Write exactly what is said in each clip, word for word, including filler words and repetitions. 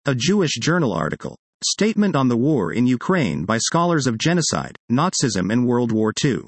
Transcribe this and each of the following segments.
A Jewish Journal article. Statement on the War in Ukraine by Scholars of Genocide, Nazism and World War Two.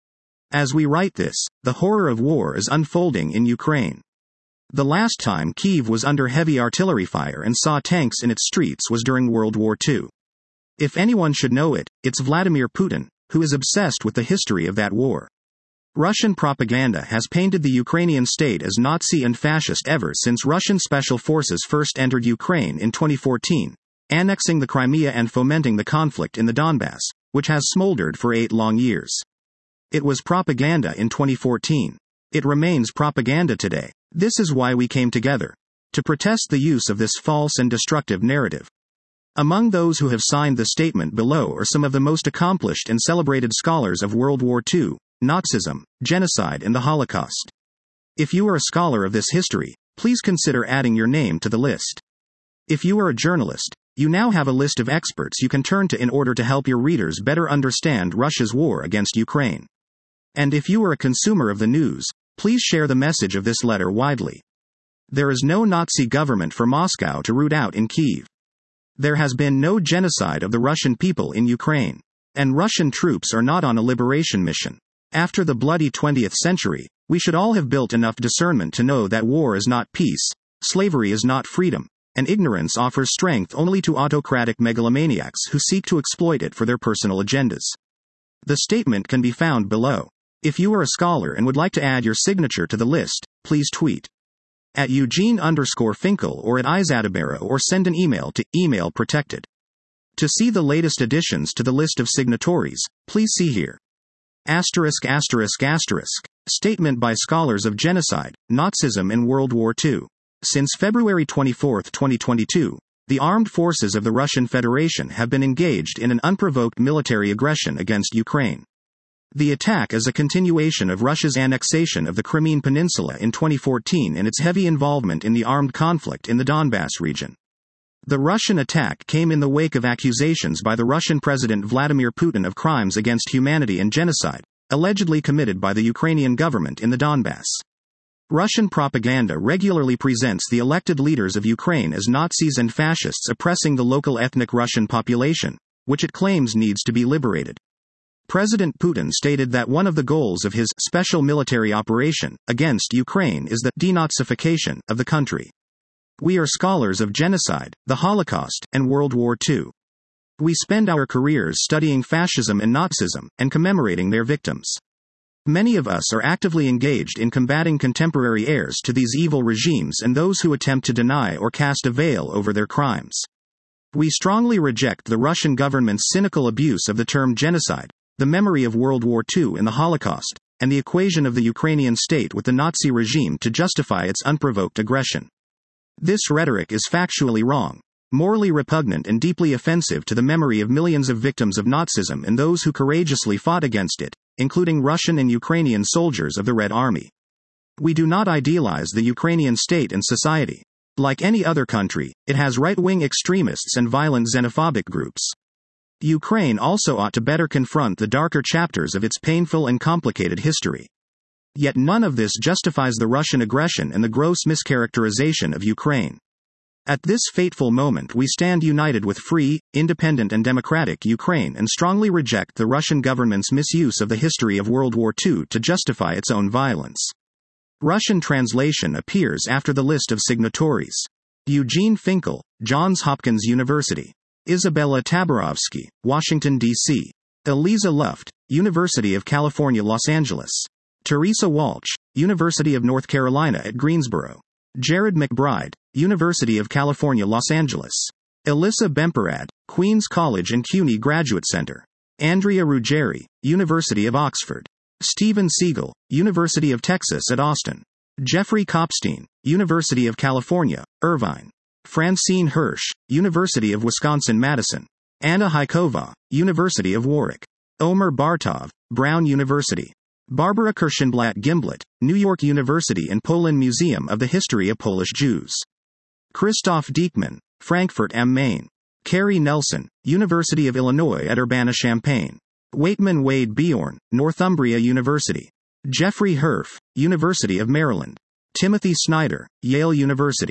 As we write this, the horror of war is unfolding in Ukraine. The last time Kyiv was under heavy artillery fire and saw tanks in its streets was during World War Two. If anyone should know it, it's Vladimir Putin, who is obsessed with the history of that war. Russian propaganda has painted the Ukrainian state as Nazi and fascist ever since Russian special forces first entered Ukraine in twenty fourteen, annexing the Crimea and fomenting the conflict in the Donbass, which has smoldered for eight long years. It was propaganda in twenty fourteen. It remains propaganda today. This is why we came together. To protest the use of this false and destructive narrative. Among those who have signed the statement below are some of the most accomplished and celebrated scholars of World War Two, Nazism, genocide and the Holocaust. If you are a scholar of this history, please consider adding your name to the list. If you are a journalist, you now have a list of experts you can turn to in order to help your readers better understand Russia's war against Ukraine. And if you are a consumer of the news, please share the message of this letter widely. There is no Nazi government for Moscow to root out in Kyiv. There has been no genocide of the Russian people in Ukraine. And Russian troops are not on a liberation mission. After the bloody twentieth century, we should all have built enough discernment to know that war is not peace, slavery is not freedom, and ignorance offers strength only to autocratic megalomaniacs who seek to exploit it for their personal agendas. The statement can be found below. If you are a scholar and would like to add your signature to the list, please tweet at Eugene underscore Finkel or at Izadabera or send an email to email protected. To see the latest additions to the list of signatories, please see here. Asterisk asterisk asterisk. Statement by Scholars of Genocide, Nazism and World War Two. Since February twenty-fourth, twenty twenty-two, the armed forces of the Russian Federation have been engaged in an unprovoked military aggression against Ukraine. The attack is a continuation of Russia's annexation of the Crimean Peninsula in twenty fourteen and its heavy involvement in the armed conflict in the Donbass region. The Russian attack came in the wake of accusations by the Russian President Vladimir Putin of crimes against humanity and genocide, allegedly committed by the Ukrainian government in the Donbass. Russian propaganda regularly presents the elected leaders of Ukraine as Nazis and fascists oppressing the local ethnic Russian population, which it claims needs to be liberated. President Putin stated that one of the goals of his special military operation against Ukraine is the denazification of the country. We are scholars of genocide, the Holocaust, and World War Two. We spend our careers studying fascism and Nazism, and commemorating their victims. Many of us are actively engaged in combating contemporary heirs to these evil regimes and those who attempt to deny or cast a veil over their crimes. We strongly reject the Russian government's cynical abuse of the term genocide, the memory of World War Two and the Holocaust, and the equation of the Ukrainian state with the Nazi regime to justify its unprovoked aggression. This rhetoric is factually wrong, morally repugnant and deeply offensive to the memory of millions of victims of Nazism and those who courageously fought against it, including Russian and Ukrainian soldiers of the Red Army. We do not idealize the Ukrainian state and society. Like any other country, it has right-wing extremists and violent xenophobic groups. Ukraine also ought to better confront the darker chapters of its painful and complicated history. Yet none of this justifies the Russian aggression and the gross mischaracterization of Ukraine. At this fateful moment we stand united with free, independent and democratic Ukraine and strongly reject the Russian government's misuse of the history of World War Two to justify its own violence. Russian translation appears after the list of signatories. Eugene Finkel, Johns Hopkins University. Isabella Tabarovsky, Washington, D C Eliza Luft, University of California, Los Angeles. Teresa Walsh, University of North Carolina at Greensboro. Jared McBride, University of California, Los Angeles. Elissa Bemperad, Queens College and CUNY Graduate Center. Andrea Ruggieri, University of Oxford. Stephen Siegel, University of Texas at Austin. Jeffrey Kopstein, University of California, Irvine. Francine Hirsch, University of Wisconsin-Madison. Anna Haikova, University of Warwick. Omer Bartov, Brown University. Barbara Kirschenblatt Gimblett, New York University and Poland Museum of the History of Polish Jews. Christoph Diekmann, Frankfurt am Main. Carrie Nelson, University of Illinois at Urbana-Champaign. Waitman Wade Bjorn, Northumbria University. Jeffrey Herf, University of Maryland. Timothy Snyder, Yale University.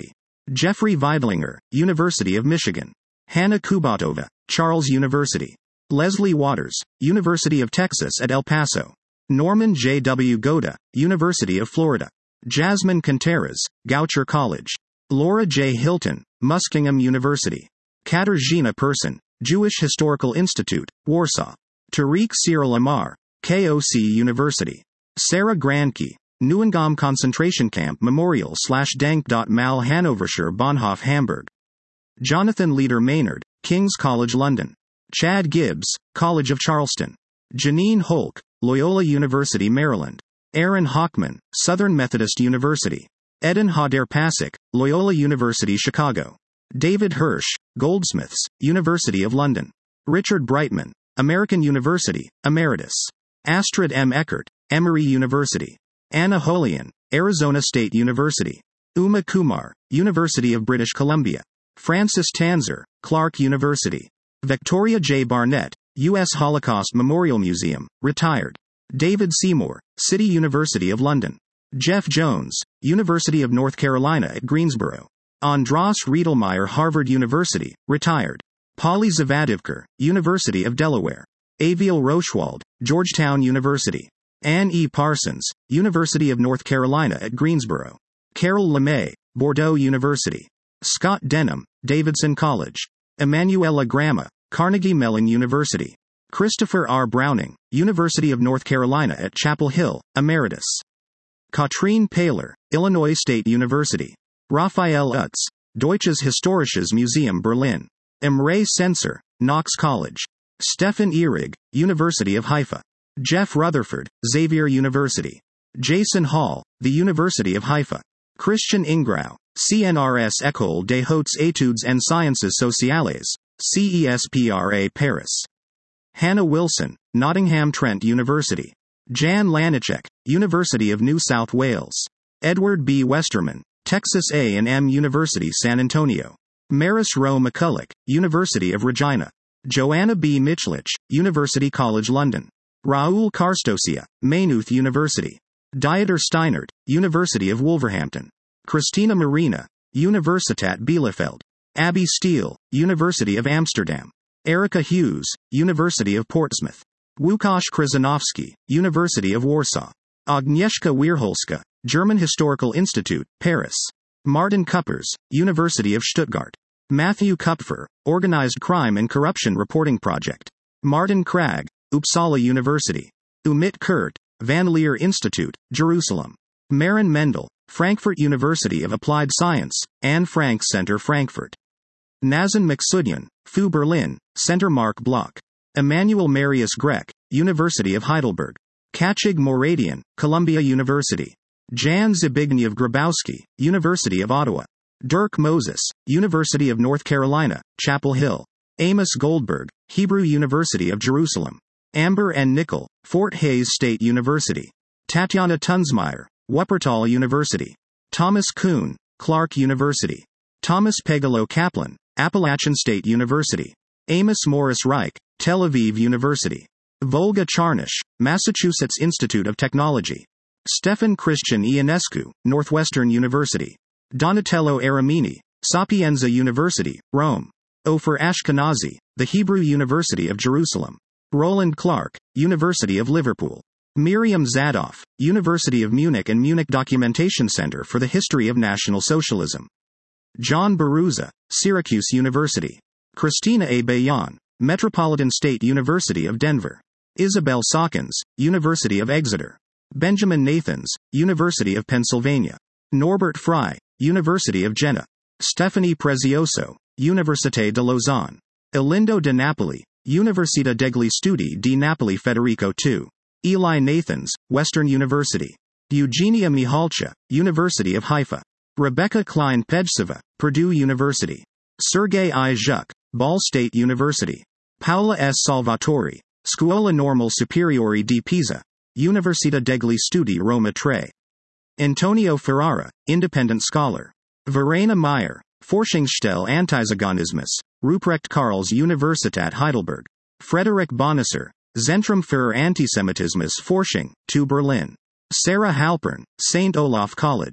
Jeffrey Weidlinger, University of Michigan. Hannah Kubatova, Charles University. Leslie Waters, University of Texas at El Paso. Norman J. W. Goda, University of Florida. Jasmine Contreras, Goucher College. Laura J. Hilton, Muskingum University. Katarzyna Persson, Jewish Historical Institute, Warsaw. Tariq Cyril Amar, K O C University. Sarah Granke, Neuengamme Concentration Camp Memorial slash Denk.Mal Hannoverscher Bahnhof Hamburg. Jonathan Leader Maynard, King's College London. Chad Gibbs, College of Charleston. Janine Holk, Loyola University Maryland. Aaron Hockman, Southern Methodist University. Eden Hader Pasek, Loyola University Chicago. David Hirsch, Goldsmiths, University of London. Richard Brightman, American University, Emeritus. Astrid M. Eckert, Emory University. Anna Holian, Arizona State University. Uma Kumar, University of British Columbia. Francis Tanzer, Clark University. Victoria J. Barnett, U S Holocaust Memorial Museum, retired. David Seymour, City University of London. Jeff Jones, University of North Carolina at Greensboro. Andras Riedelmeyer, Harvard University, retired. Polly Zavadivker, University of Delaware. Aviel Rochwald, Georgetown University. Ann E. Parsons, University of North Carolina at Greensboro. Carol LeMay, Bordeaux University. Scott Denham, Davidson College. Emanuela Gramma, Carnegie Mellon University. Christopher R. Browning, University of North Carolina at Chapel Hill, Emeritus. Katrine Paler, Illinois State University. Raphael Utz, Deutsches Historisches Museum Berlin. Imre Sensor, Knox College. Stefan Ehrig, University of Haifa. Jeff Rutherford, Xavier University. Jason Hall, the University of Haifa. Christian Ingrau, C N R S École des Hautes Études en Sciences Sociales, C E S P R A Paris. Hannah Wilson, Nottingham Trent University. Jan Lanichek, University of New South Wales. Edward B. Westerman, Texas A and M University San Antonio. Maris Rowe McCulloch, University of Regina. Joanna B. Michlich, University College London. Raoul Karstosia, Maynooth University. Dieter Steinert, University of Wolverhampton. Christina Marina, Universitat Bielefeld. Abby Steele, University of Amsterdam. Erica Hughes, University of Portsmouth. Łukasz Krzyżanowski, University of Warsaw. Agnieszka Wierholska, German Historical Institute, Paris. Martin Kuppers, University of Stuttgart. Matthew Kupfer, Organized Crime and Corruption Reporting Project. Martin Krag, Uppsala University. Umit Kurt, Van Leer Institute, Jerusalem. Maren Mendel, Frankfurt University of Applied Science, Anne Frank Center Frankfurt. Nazan Maksudyan, F U Berlin, Center Mark Bloch. Emmanuel Marius Grech, University of Heidelberg. Kachig Moradian, Columbia University. Jan Zbigniew Grabowski, University of Ottawa. Dirk Moses, University of North Carolina, Chapel Hill. Amos Goldberg, Hebrew University of Jerusalem. Amber N. Nickel, Fort Hays State University. Tatiana Tunsmeyer, Wuppertal University. Thomas Kuhn, Clark University. Thomas Pegalo Kaplan, Appalachian State University. Amos Morris Reich, Tel Aviv University. Volga Charnish, Massachusetts Institute of Technology. Stefan Christian Ionescu, Northwestern University. Donatello Aramini, Sapienza University, Rome. Ofer Ashkenazi, the Hebrew University of Jerusalem. Roland Clark, University of Liverpool. Miriam Zadoff, University of Munich and Munich Documentation Center for the History of National Socialism. John Baruza, Syracuse University. Christina A. Bayan, Metropolitan State University of Denver. Isabel Sawkins, University of Exeter. Benjamin Nathans, University of Pennsylvania. Norbert Fry, University of Jena. Stephanie Prezioso, Université de Lausanne. Elindo de Napoli, Università degli Studi di Napoli Federico the Second. Eli Nathans, Western University. Eugenia Mihalcha, University of Haifa. Rebecca Klein Pejseva, Purdue University. Sergei I. Zhuk, Ball State University. Paola S. Salvatori, Scuola Normale Superiore di Pisa. Università degli Studi Roma tre. Antonio Ferrara, Independent Scholar. Verena Meyer, Forschungsstelle Antiziganismus, Ruprecht Karls Universität Heidelberg. Frederick Bonisser, Zentrum für Antisemitismus Forschung, two Berlin. Sarah Halpern, Saint Olaf College.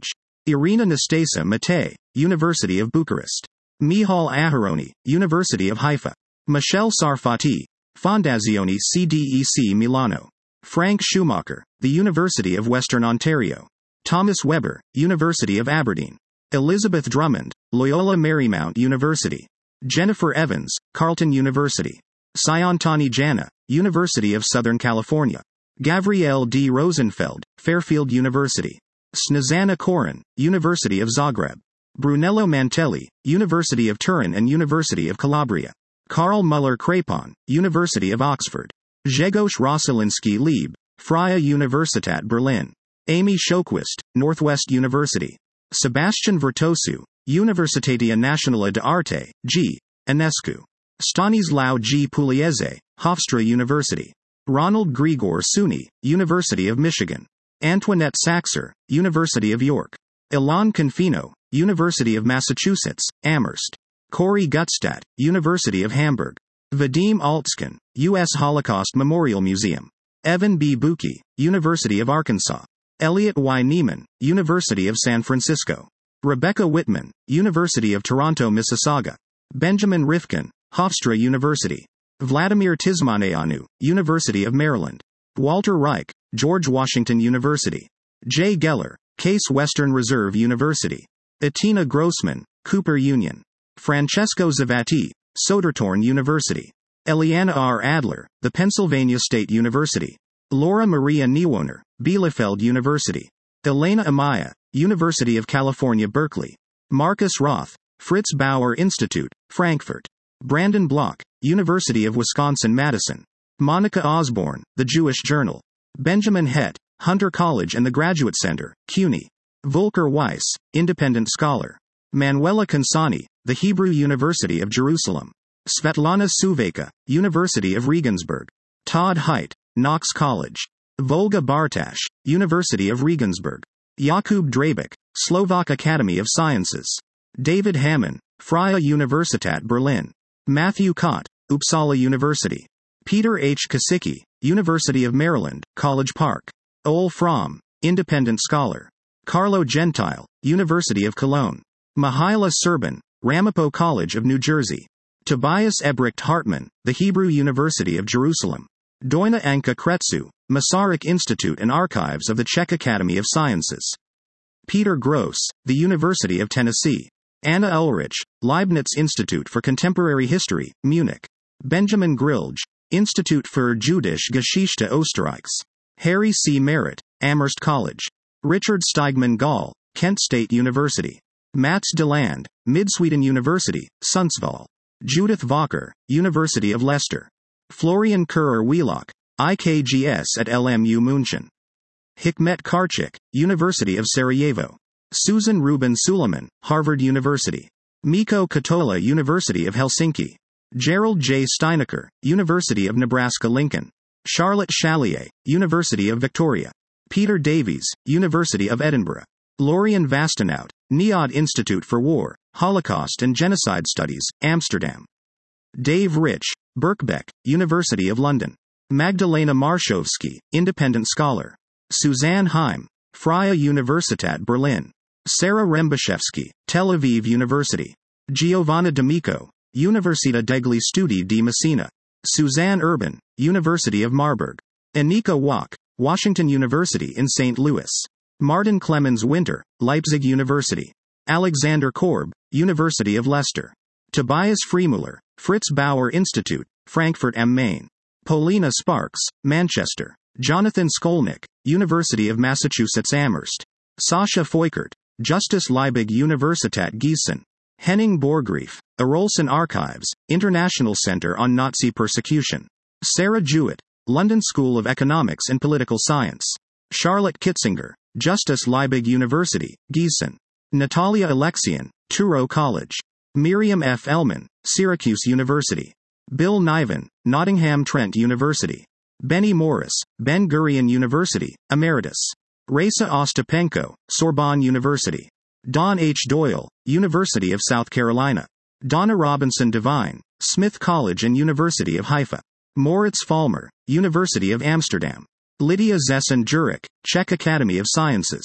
Irina Nastasa Matei, University of Bucharest. Mihal Aharoni, University of Haifa. Michel Sarfati, Fondazione C D E C Milano. Frank Schumacher, the University of Western Ontario. Thomas Weber, University of Aberdeen. Elizabeth Drummond, Loyola Marymount University. Jennifer Evans, Carleton University. Sayantani Jana, University of Southern California. Gavriel D. Rosenfeld, Fairfield University. Snezana Koren, University of Zagreb. Brunello Mantelli, University of Turin and University of Calabria. Karl Muller-Crepon, University of Oxford. Grzegorz Rosalinsky Lieb, Freie Universität Berlin. Amy Sjoquist, Northwest University. Sebastian Vertosu, Universitatea Națională de Arte, G. Enescu. Stanislao G. Pugliese, Hofstra University. Ronald Grigor Suni, University of Michigan. Antoinette Saxer, University of York. Ilan Confino, University of Massachusetts, Amherst. Corey Gutstadt, University of Hamburg. Vadim Altskin, U S Holocaust Memorial Museum. Evan B. Buki, University of Arkansas. Elliot Y. Neiman, University of San Francisco. Rebecca Whitman, University of Toronto Mississauga. Benjamin Rifkin, Hofstra University. Vladimir Tismaneanu, University of Maryland. Walter Reich, George Washington University. Jay Geller, Case Western Reserve University. Atina Grossman, Cooper Union. Francesco Zavati, Sodertorn University. Eliana R. Adler, the Pennsylvania State University. Laura Maria Niewohner, Bielefeld University. Elena Amaya, University of California Berkeley. Marcus Roth, Fritz Bauer Institute, Frankfurt. Brandon Block, University of Wisconsin-Madison. Monica Osborne, The Jewish Journal. Benjamin Hett, Hunter College and the Graduate Center, CUNY. Volker Weiss, Independent Scholar. Manuela Consani, The Hebrew University of Jerusalem. Svetlana Suveka, University of Regensburg. Todd Haidt, Knox College. Volga Bartash, University of Regensburg. Jakub Drabik, Slovak Academy of Sciences. David Hammond, Freie Universität Berlin. Matthew Kott, Uppsala University. Peter H. Kosicki, University of Maryland, College Park. Ole Fromm, Independent Scholar. Carlo Gentile, University of Cologne. Mihaila Serban, Ramapo College of New Jersey. Tobias Ebrecht Hartman, The Hebrew University of Jerusalem. Doina Anka Kretsu, Masaryk Institute and Archives of the Czech Academy of Sciences. Peter Gross, The University of Tennessee. Anna Ulrich, Leibniz Institute for Contemporary History, Munich. Benjamin Grilge, Institut für Jüdische Geschichte Österreichs. Harry C. Merritt, Amherst College. Richard Steigman Gall, Kent State University. Mats Deland, Midsweden University, Sundsvall. Judith Walker, University of Leicester. Florian Kerr Wheelock, I K G S at L M U München. Hikmet Karchik, University of Sarajevo. Susan Rubin Suleiman, Harvard University. Miko Katola, University of Helsinki. Gerald J. Steinecker, University of Nebraska-Lincoln. Charlotte Chalier, University of Victoria. Peter Davies, University of Edinburgh. Lorian Vastenout, Niod Institute for War, Holocaust and Genocide Studies, Amsterdam. Dave Rich, Birkbeck, University of London. Magdalena Marszowski, Independent Scholar. Suzanne Heim, Freie Universität Berlin. Sarah Rembashevsky, Tel Aviv University. Giovanna D'Amico, Università degli Studi di Messina. Suzanne Urban, University of Marburg. Anika Wach, Washington University in Saint Louis. Martin Clemens Winter, Leipzig University. Alexander Korb, University of Leicester. Tobias Freemuller, Fritz Bauer Institute, Frankfurt am Main. Paulina Sparks, Manchester. Jonathan Skolnick, University of Massachusetts Amherst. Sasha Feukert, Justus Liebig Universität Gießen. Henning Borgreif, Arolsen Archives, International Center on Nazi Persecution. Sarah Jewett, London School of Economics and Political Science. Charlotte Kitzinger, Justus Liebig University, Gießen. Natalia Alexian, Truro College. Miriam F. Ellman, Syracuse University. Bill Niven, Nottingham Trent University. Benny Morris, Ben-Gurion University, Emeritus. Raisa Ostapenko, Sorbonne University. Don H. Doyle, University of South Carolina. Donna Robinson Devine, Smith College and University of Haifa. Moritz Falmer, University of Amsterdam. Lydia Zessen Jurek, Czech Academy of Sciences.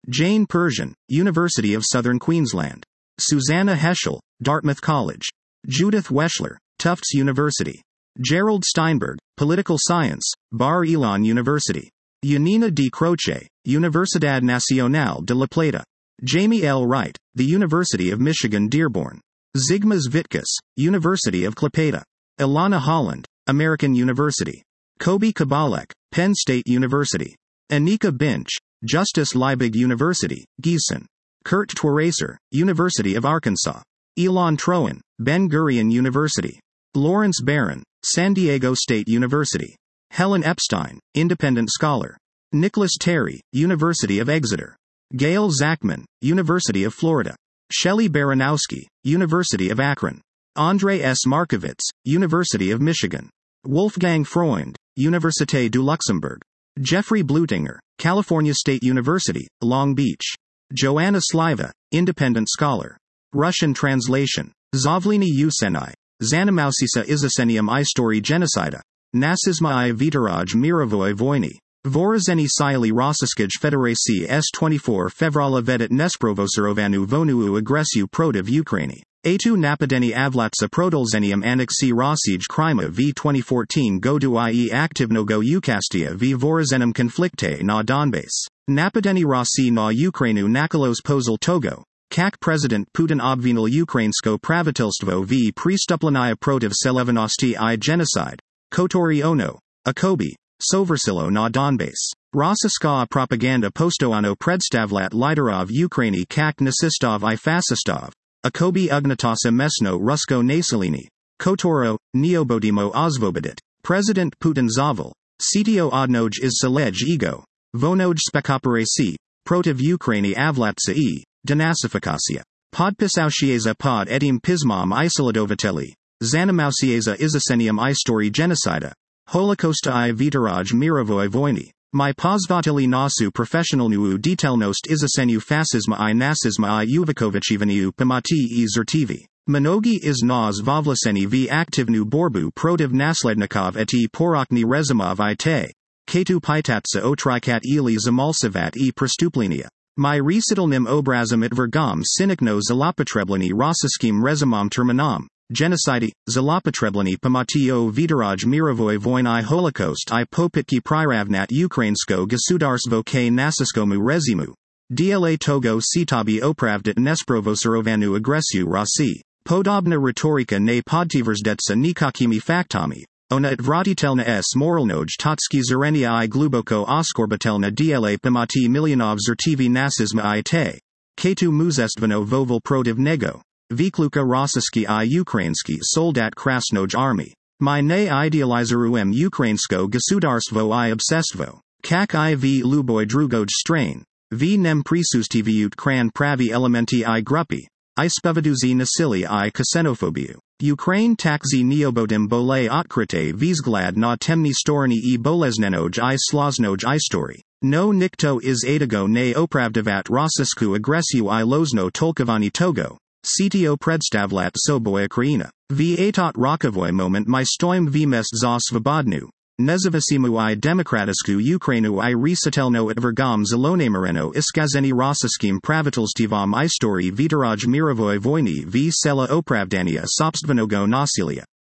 Jane Persian, University of Southern Queensland. Susanna Heschel, Dartmouth College. Judith Weschler, Tufts University. Gerald Steinberg, Political Science, Bar Ilan University. Yanina D. Croce, Universidad Nacional de La Plata. Jamie L. Wright, the University of Michigan Dearborn. Zygmas Vitkus, University of Klaipeda. Ilana Holland, American University. Kobe Kabalek, Penn State University. Anika Binch, Justice Liebig University, Gießen. Kurt Twaracer, University of Arkansas. Elon Troen, Ben Gurion University. Lawrence Barron, San Diego State University. Helen Epstein, Independent Scholar. Nicholas Terry, University of Exeter. Gail Zachman, University of Florida. Shelley Baranowski, University of Akron. Andre S. Markovitz, University of Michigan. Wolfgang Freund, Université du Luxembourg. Jeffrey Blutinger, California State University, Long Beach. Joanna Sliva, Independent Scholar. Russian translation. Zavlini Usenai. Zanamousisa Izasenium I Story Genocida. Nasizma I Vitaraj Mirovoy Vojny. Vorazeni Sili Rossiskij Federaci S twenty-four Fevrala Vedet Nesprovosarovanu Vonuu Agresiu Protiv Ukraini. A two Napadeni Avlatsa Prodolzenium Anneksi Rossij Krima v twenty fourteen Godu ie Aktivnogo Ukastia v Vorazenem Konflikte na Donbass. Napadeni Rossi na Ukrainu Nakalos Pozil Togo. Kak President Putin obvinil Ukrainsko pravitelstvo v Pristuplenia protiv Selevanosti I Genocide. Kotori Ono. Akobi. Soversilo na Donbass. Rossiska propaganda postoano predstavlat Liderov Ukraini kak nasistov I fasistov. Akobi Ugnatasa Mesno Rusko Nasilini. Kotoro, Neobodimo Ozvobodit. President Putin Zaval. Cto Odnoj is Selej Ego. Vonoj Spekoperaci. Protiv Ukraini Avlatsa e. Denasificacia. Podpisausieza pod etim pismom isoladovateli. Zanamausieza Izasenium I Story Genocida. Holocausta I Vitaraj Mirovoy Vojny. My pozvatili nasu professionalnu detailnost izasenu fascisma I nasizma I uvakovicivaniu pamati I zertivi. Mnogi iz nas vovlaseni v aktivnu borbu protiv naslednikov eti porokni rezimov I te. Katu pitatsa otrikat ili zamalsavat I prestuplenia. My recitalnim obrazom it vergam sinikno zalopotrebleni rossiskim rezimom terminam. Genocidi, zalopotrebleni pamatio Vitaraj Mirovoy Vojny Holocaust I popitki priravnat Ukrainsko gasudarstvo k nasiskomu rezimu. Dla togo sitabi opravdit nesprovosarovanu agresiu Rossi. Podobna retorika ne podtiversdetsa nikakimi faktami. Ona odvratitelna s moralnoj totski zerenia I gluboko oskorbitelna dla pamati milionov zertivi nasizma I te. Katu muzestvano voval protiv nego. Vikluka rossiski I Ukrainski soldat krasnoj army. My ne idealizeruem Ukrainsko gasudarstvo I obsestvo. Kak I v luboy drugoj strain. V nem prisustiviut kran pravi elementi I grupi. I spevaduzi nasili I ksenofobiu. Ukraine takzi neobodim bole otkrite vzglad na temni storni I boleznenoj I slaznoj I story. No nikto is adago ne opravdavat rossisku agresiu I lozno tolkovani togo. Cto predstavlat soboy Ukraina. V atot rokovoy moment my stoim vmest za svobodnu. Nezavisimu I demokratisku Ukrainu I risatelno at vergam zalonemereno iskazeni rossiskim pravitelstvom I story Vitaraj Mirovoy Vojny v sela opravdania sobstvenogo nasilia.